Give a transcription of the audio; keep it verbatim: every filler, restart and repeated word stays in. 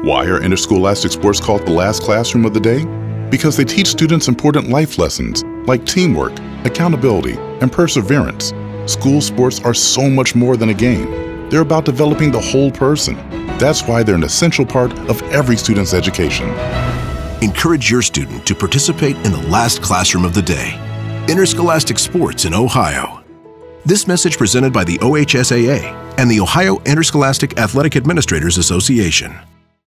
Why are interscholastic sports called the last classroom of the day? Because they teach students important life lessons like teamwork, accountability, and perseverance. School sports are so much more than a game. They're about developing the whole person. That's why they're an essential part of every student's education. Encourage your student to participate in the last classroom of the day. Interscholastic Sports in Ohio. This message presented by the O H S A A and the Ohio Interscholastic Athletic Administrators Association.